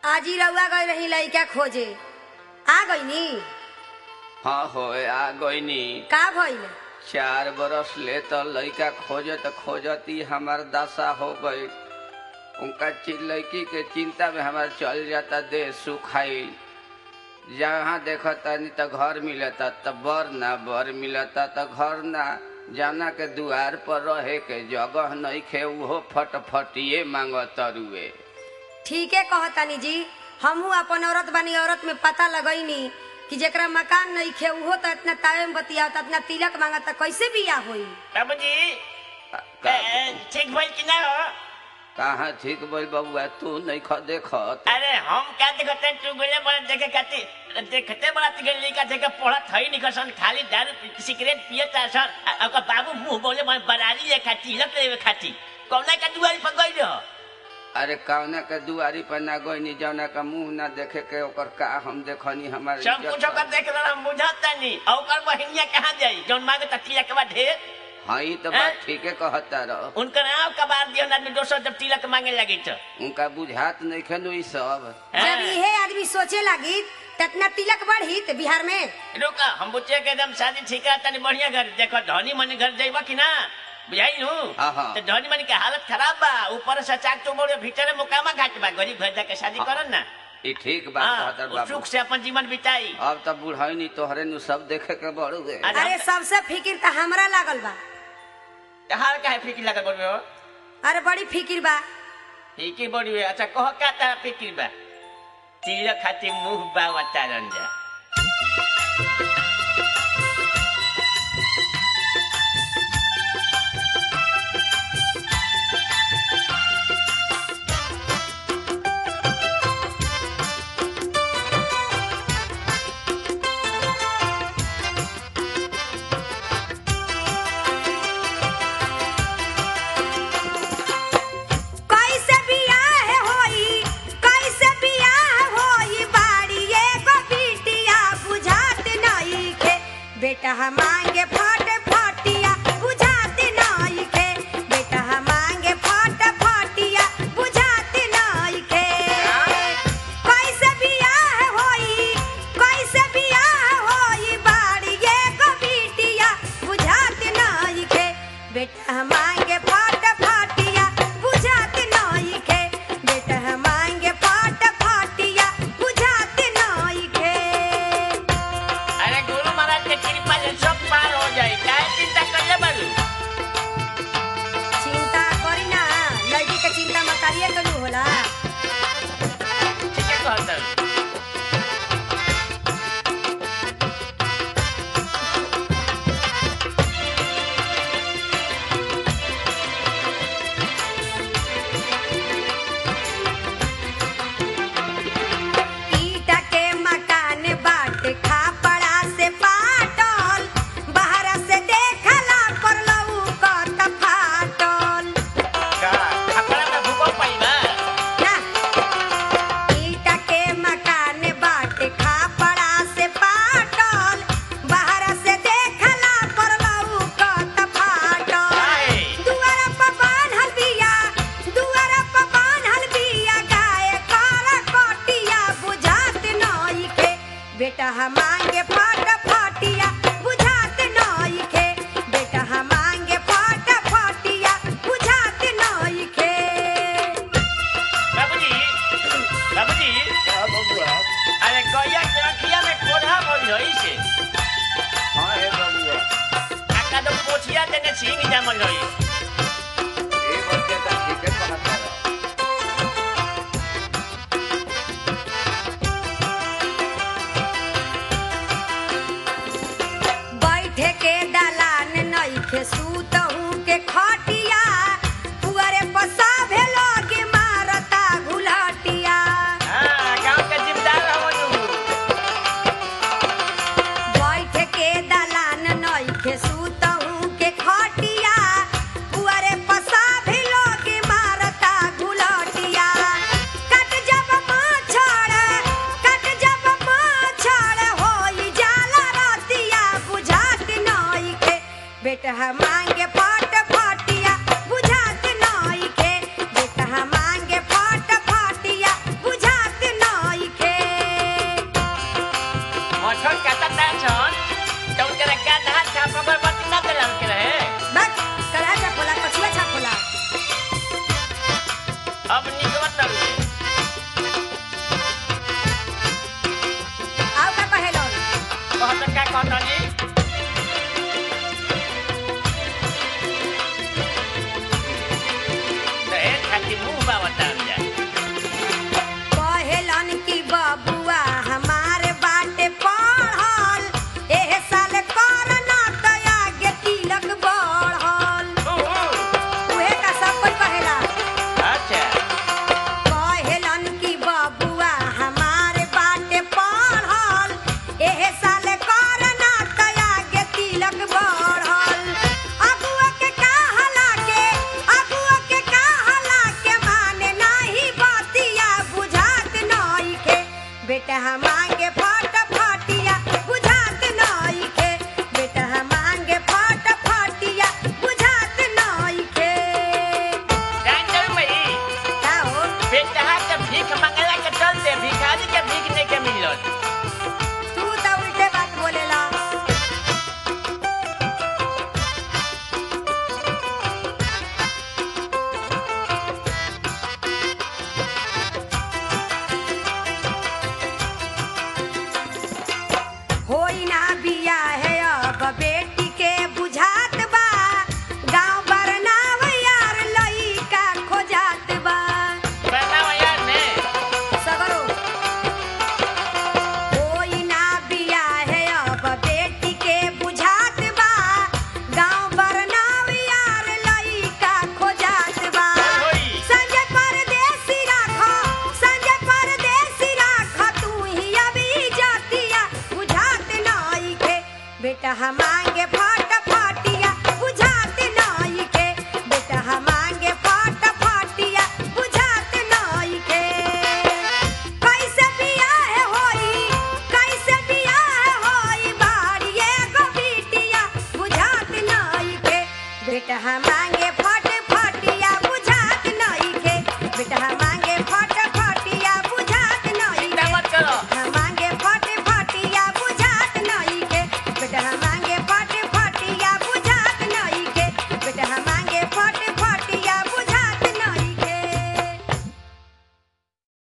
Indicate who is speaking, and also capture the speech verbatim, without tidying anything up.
Speaker 1: आज ही रउआ गई रही लइका खोजे, आ गई नी?
Speaker 2: हाँ हो आ गईनी।
Speaker 1: का भइल?
Speaker 2: चार बरस ले तो लइका खोजत खोजती हमार दशा हो गई। उनका लड़की के चिंता में हमार चल जाता देह सुखाई। जहाँ देखता नहीं तो घर मिलता तो बर ना, बर मिलता तो घर ना। जाना के दुआर पर रहे के जगह नहीं खे, वो फटफटिए मांगत रुए।
Speaker 1: ठीके कहतानी जी, हमहू अपन औरत बानी, औरत में पता लगईनी कि जेकरा मकान नहीं खे उहो तो इतना तावे में बतियावता, इतना तिलक मांगता, कैसे बियाह होई?
Speaker 3: बाबूजी ठीक बोल कि ना हो?
Speaker 2: कहाँ ठीक बोल बबुआ, तू नहीं ख देखत?
Speaker 3: अरे हम क्या देखते तू गोले बड़ा देखे खाती देखते बड़ा तिगली का जगह पढ़त है नहीं कसन, खाली दारू सिगरेट पियता सर। ओकर बाबू मुंह बोले मन बरारी ले खाती लक ले खाती कौना का दुआरी पर गई रहो।
Speaker 2: अरे कौना के दुआरी पर ना गईनी, जौना का मुंह ना देखे के ओकर का हम देखनी। हमारे
Speaker 3: सब कुछ ओकर देख रहा हम बुझाता नहीं। ओकर बहनिया कहां जाई जौन मांगे त तिलक के बाद ढेर?
Speaker 2: हाँ ये तो बात ठीके कहता रह।
Speaker 3: उनका नाव कबार दियो आदमी दोसर जब तिलक मांगे लगी तो
Speaker 2: उनका बुझात नहीं खनु ई सब।
Speaker 1: जब इहे आदमी सोचे लगी ततना तिलक बढ़ी त बिहार में।
Speaker 3: रुका हम बुच्चे के एकदम शादी ठीक है तनी बढ़िया घर देखो, धनी मनी घर जाइबा कि ना बुझाई नु। तो धनी मनी के हालत खराब बा, ऊपर से चाक तो बोले भीतर मुकामा घाट बा, गरीब घर जाके शादी करन ना।
Speaker 2: ये ठीक बात कहता बाबू।
Speaker 3: सुख से अपन जीवन बिताई।
Speaker 2: अब तब बुढ़ाई नहीं तोहरे नु सब देखे के बड़ू है।
Speaker 1: अरे सबसे फिकिर त हमरा लागल बा।
Speaker 3: तहार काहे फिकिर लागल बोल हो?
Speaker 1: अरे बड़ी फिकिर बा।
Speaker 3: फिकिर बड़ी है? अच्छा कह का तारा फिकिर बा? तिलक खातिर मुंह बावा तारन जा।
Speaker 1: बेटा मांगे फट फटिया बुझात नहीं खे, बेटा मांगे फट फटिया बुझात नहीं खे। कैसे बियाह होई, कैसे बियाह होई बाड़ी ये को बिटिया बुझात नहीं खे, बेटा मांगे फट फटिया बुझात नहीं खे, बेटा मांगे फट फटिया बुझात नहीं खे।
Speaker 3: अरे गुरु महाराज के कृपा से सब पार हो जाए, काहे चिंता करले बालू?
Speaker 1: चिंता करी ना, लड़की के चिंता मत करिए तो होला।
Speaker 3: ठीक है कहता हूँ।
Speaker 1: ईटा के मकान बाटे खापड़ा से पाटल, बाहर से देखला पर लौकत फाटल।
Speaker 3: का खपड़ा में भूकंप आई बा?
Speaker 1: ना, ईटा के मकान बाटे खापड़ा से पाटल, बाहर से देखला पर लौकत फाटल।
Speaker 3: काहे?
Speaker 1: दुआरा पर बान्हल बिया, दुआरा पर बान्हल बिया, गाय काला कटिया बुझात नहीं खे, बेटा मांगे फट फटिया बुझात नहीं खे, बेटा मांगे फट फटिया बुझात नहीं खे।
Speaker 3: बाबूजी बाबूजी
Speaker 2: हाँ बबुआ।
Speaker 3: अरे गैया के अखिया में कोढ़ा बोल रही से
Speaker 2: हाँ है बबुआ।
Speaker 3: आका तो पोछिया देने सिंह जामल रही।
Speaker 2: ये बच्चे तो ठीके कहता रह।
Speaker 1: बैठे के दलान नहीं खे, सूतहू के खटिया, पुअरे पसा भेलोगे मारता घुलटिया।
Speaker 3: हां गांव के जिम्मेदार हो तू।
Speaker 1: बैठ के दलान नहीं खे, सूतहू के खटिया, बेटा मांगे फट फटिया बुझात नहीं के बेटा मांगे फट फटिया बुझात नहीं के
Speaker 3: जान चल मई
Speaker 1: का हो
Speaker 3: बेटा के भीख मंगला के चलते भिखारी के भीख नहीं के मिलत
Speaker 1: तू तो उल्टे बात बोलेला होई ना बिया है अब बेटी के बुझात बा गांव बरनाव यार लइका खोजात बा
Speaker 3: बताओ यार ने
Speaker 1: सगरो होई ना बिया है अब बेटी के बुझात बा गांव बरनाव यार लइका खोजात बा
Speaker 3: होई
Speaker 1: संजय परदेसी राखो संजय परदेसी राखो तू ही अभी जातिया बुझात नहीं के बेटा मांगे फट फटिया बुझात नहीं के बेटा मांगे फट फटिया बुझात नहीं के कैसे बियाह होई कैसे बियाह होई बाड़िए गो बिटिया बुझात नहीं के बेटा मांगे